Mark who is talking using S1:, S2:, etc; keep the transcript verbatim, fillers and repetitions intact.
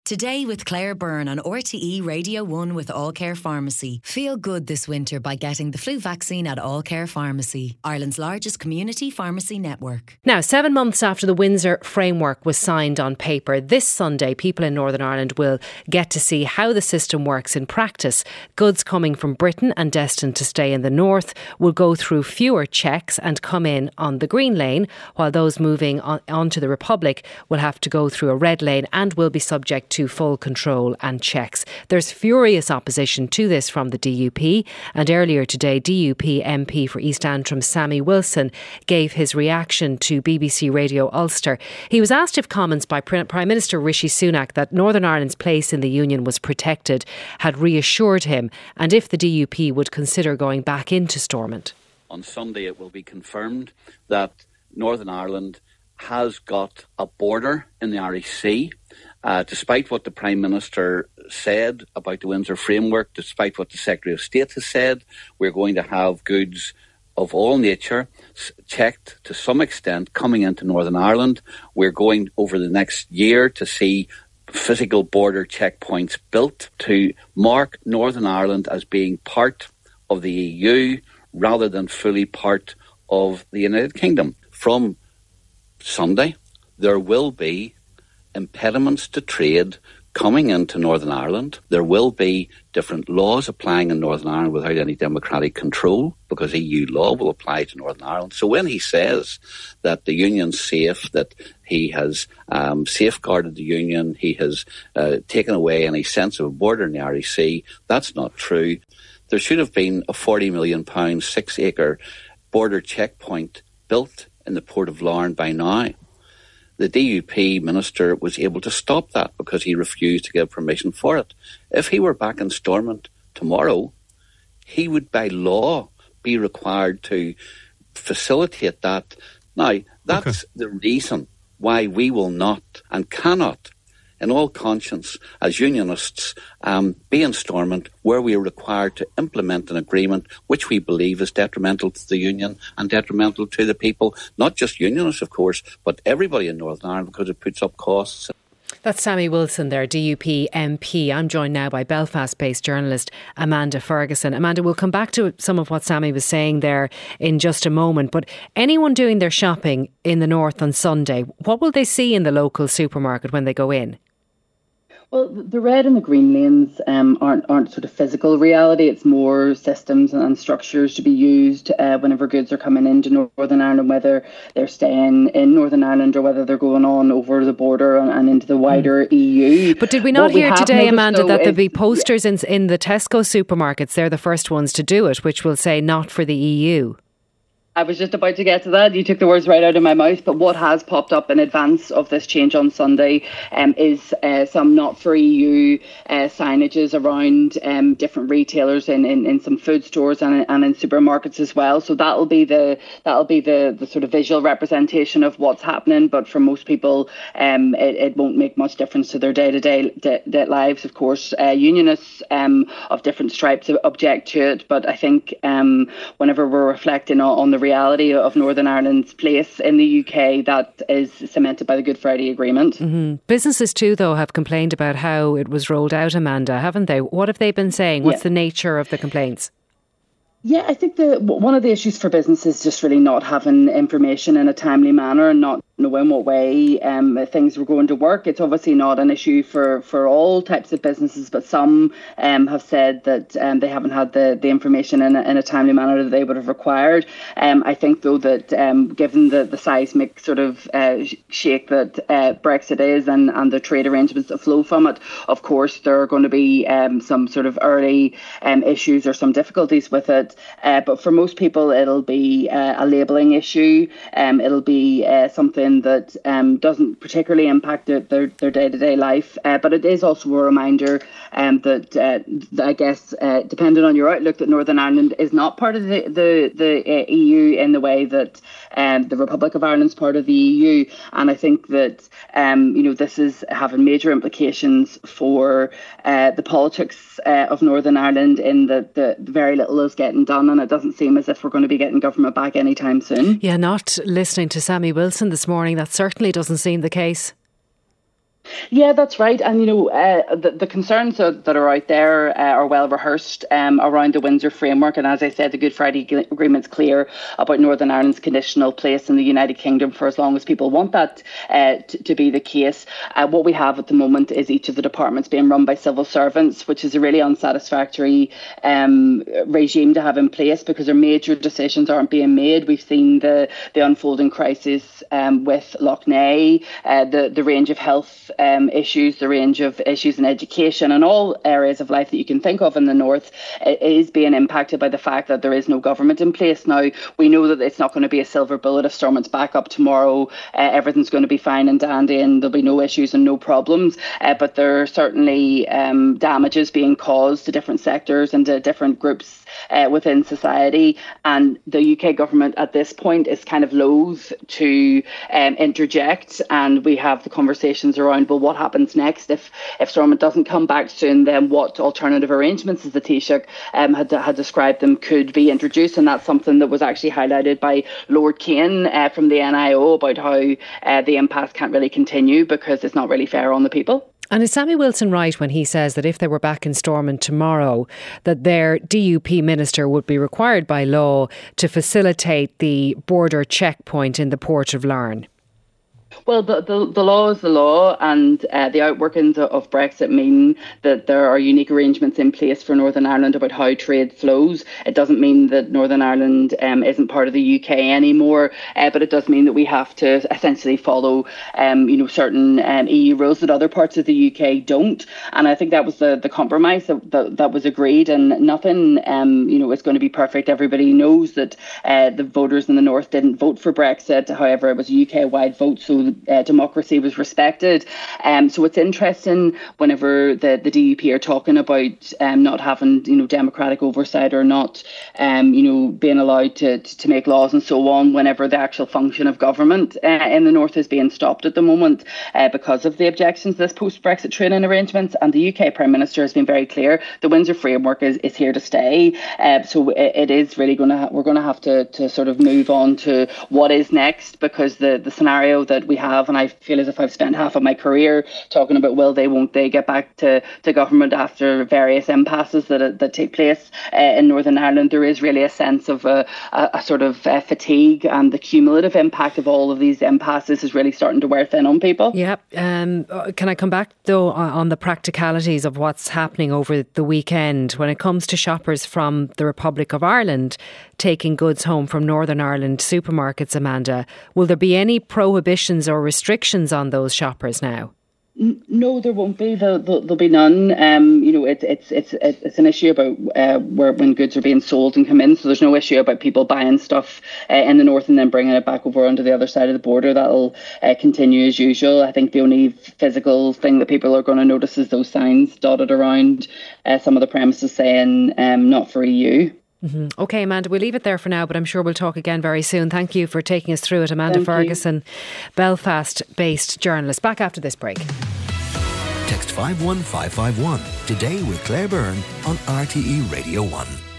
S1: Today with Claire Byrne on R T E Radio one with All Care Pharmacy. Feel good this winter by getting the flu vaccine at All Care Pharmacy, Ireland's largest community pharmacy network.
S2: Now, seven months after the Windsor Framework was signed on paper, this Sunday people in Northern Ireland will get to see how the system works in practice. Goods coming from Britain and destined to stay in the north will go through fewer checks and come in on the green lane, while those moving on, onto the Republic will have to go through a red lane and will be subject to full control and checks. There's furious opposition to this from the D U P, and earlier today D U P M P for East Antrim Sammy Wilson gave his reaction to B B C Radio Ulster. He was asked if comments by Prime Minister Rishi Sunak that Northern Ireland's place in the Union was protected had reassured him, and if the D U P would consider going back into Stormont.
S3: On Sunday it will be confirmed that Northern Ireland has got a border in the Irish Sea. Uh, despite what the Prime Minister said about the Windsor Framework, despite what the Secretary of State has said, we're going to have goods of all nature checked to some extent coming into Northern Ireland. We're going over the next year to see physical border checkpoints built to mark Northern Ireland as being part of the E U rather than fully part of the United Kingdom. From Sunday, there will be impediments to trade coming into Northern Ireland. There will be different laws applying in Northern Ireland without any democratic control, because E U law will apply to Northern Ireland. So when he says that the Union's safe, that he has um, safeguarded the Union, he has uh, taken away any sense of a border in the Irish Sea, that's not true. There should have been a forty million pounds, six-acre border checkpoint built in the Port of Larne by now. The D U P minister was able to stop that because he refused to give permission for it. If he were back in Stormont tomorrow, he would by law be required to facilitate that. Now, that's okay. The reason why we will not and cannot, in all conscience, as unionists, um, be in Stormont where we are required to implement an agreement which we believe is detrimental to the Union and detrimental to the people, not just unionists, of course, but everybody in Northern Ireland, because it puts up costs.
S2: That's Sammy Wilson there, D U P M P. I'm joined now by Belfast-based journalist Amanda Ferguson. Amanda, we'll come back to some of what Sammy was saying there in just a moment, but anyone doing their shopping in the north on Sunday, what will they see in the local supermarket when they go in?
S4: Well, the red and the green lanes um, aren't aren't sort of physical reality. It's more systems and structures to be used uh, whenever goods are coming into Northern Ireland, whether they're staying in Northern Ireland or whether they're going on over the border and, and into the wider mm. E U.
S2: But did we not what hear we today, Amanda, that there'll be posters in, in the Tesco supermarkets? They're the first ones to do it, which will say not for the E U.
S4: I was just about to get to that. You took the words right out of my mouth. But what has popped up in advance of this change on Sunday um, is uh, some not for E U uh, signages around um, different retailers in, in, in some food stores and, and in supermarkets as well. So that'll be the that'll be the, the sort of visual representation of what's happening. But for most people, um, it, it won't make much difference to their day-to-day de- de- lives. Of course, uh, unionists um, of different stripes object to it. But I think um, whenever we're reflecting on, on the reality of Northern Ireland's place in the U K, that is cemented by the Good Friday Agreement.
S2: Mm-hmm. Businesses too, though, have complained about how it was rolled out, Amanda, haven't they? What have they been saying? What's yeah. the nature of the complaints?
S4: Yeah, I think the one of the issues for businesses is just really not having information in a timely manner and not knowing what way um, things were going to work. It's obviously not an issue for, for all types of businesses, but some um, have said that um, they haven't had the, the information in a, in a timely manner that they would have required. Um, I think, though, that um, given the, the seismic sort of uh, shake that uh, Brexit is and, and the trade arrangements that flow from it, of course, there are going to be um, some sort of early um, issues or some difficulties with it. Uh, but for most people, it'll be uh, a labelling issue. Um, it'll be uh, something that um, doesn't particularly impact their, their, their day-to-day life. Uh, but it is also a reminder um, that, uh, I guess, uh, depending on your outlook, that Northern Ireland is not part of the, the, the uh, E U in the way that um, the Republic of Ireland is part of the E U. And I think that, um, you know, this is having major implications for uh, the politics uh, of Northern Ireland in that the, the very little is getting done. And it doesn't seem as if we're going to be getting government back anytime soon.
S2: Yeah, not listening to Sammy Wilson this morning, that certainly doesn't seem the case.
S4: Yeah, that's right. And, you know, uh, the, the concerns that, that are out there uh, are well rehearsed um, around the Windsor framework. And as I said, the Good Friday Agreement's clear about Northern Ireland's conditional place in the United Kingdom for as long as people want that uh, t- to be the case. Uh, what we have at the moment is each of the departments being run by civil servants, which is a really unsatisfactory um, regime to have in place because their major decisions aren't being made. We've seen the, the unfolding crisis um, with Lough Neagh, uh, the, the range of health Um, issues, the range of issues in education and all areas of life that you can think of in the north is being impacted by the fact that there is no government in place. Now, we know that it's not going to be a silver bullet. If Stormont's back up tomorrow, uh, everything's going to be fine and dandy and there'll be no issues and no problems. Uh, but there are certainly um, damages being caused to different sectors and to different groups uh, within society. And the U K government at this point is kind of loath to um, interject. And we have the conversations around, well, what happens next if if Stormont doesn't come back soon? Then what alternative arrangements, as the Taoiseach um, had had described them, could be introduced? And that's something that was actually highlighted by Lord Kane uh, from the N I O about how uh, the impasse can't really continue because it's not really fair on the people.
S2: And is Sammy Wilson right when he says that if they were back in Stormont tomorrow, that their D U P minister would be required by law to facilitate the border checkpoint in the port of Larne?
S4: Well, the, the, the law is the law, and uh, the outworkings of Brexit mean that there are unique arrangements in place for Northern Ireland about how trade flows. It doesn't mean that Northern Ireland um, isn't part of the U K anymore, uh, but it does mean that we have to essentially follow um, you know, certain um, E U rules that other parts of the U K don't. And I think that was the, the compromise that, that, that was agreed, and nothing um, you know, is going to be perfect. Everybody knows that uh, the voters in the north didn't vote for Brexit. However, it was a U K-wide vote, so Uh, democracy was respected. Um, so it's interesting whenever the, the D U P are talking about um, not having, you know, democratic oversight or not, um, you know, being allowed to, to make laws and so on, whenever the actual function of government uh, in the north is being stopped at the moment uh, because of the objections to this post-Brexit trading arrangements. And the U K Prime Minister has been very clear. The Windsor framework is, is here to stay. Uh, so it, it is really going to ha- we're going to have to, to sort of move on to what is next, because the, the scenario that we have, and I feel as if I've spent half of my career talking about will they, won't they get back to, to government after various impasses that that take place uh, in Northern Ireland. There is really a sense of a, a, a sort of uh, fatigue, and the cumulative impact of all of these impasses is really starting to wear thin on people.
S2: Yeah. Um, can I come back though on the practicalities of what's happening over the weekend when it comes to shoppers from the Republic of Ireland taking goods home from Northern Ireland supermarkets, Amanda? Will there be any prohibitions or restrictions on those shoppers now?
S4: No, there won't be. There'll, there'll be none. Um, you know, it, it's it's it's an issue about uh, where when goods are being sold and come in. So there's no issue about people buying stuff uh, in the north and then bringing it back over onto the other side of the border. That'll uh, continue as usual. I think the only physical thing that people are going to notice is those signs dotted around uh, some of the premises saying um, "not for E U."
S2: Mm-hmm. OK, Amanda, we'll leave it there for now, but I'm sure we'll talk again very soon. Thank you for taking us through it. Amanda Thank Ferguson, Belfast-based journalist. Back after this break.
S5: Text five one five five one today with Claire Byrne on R T E Radio one.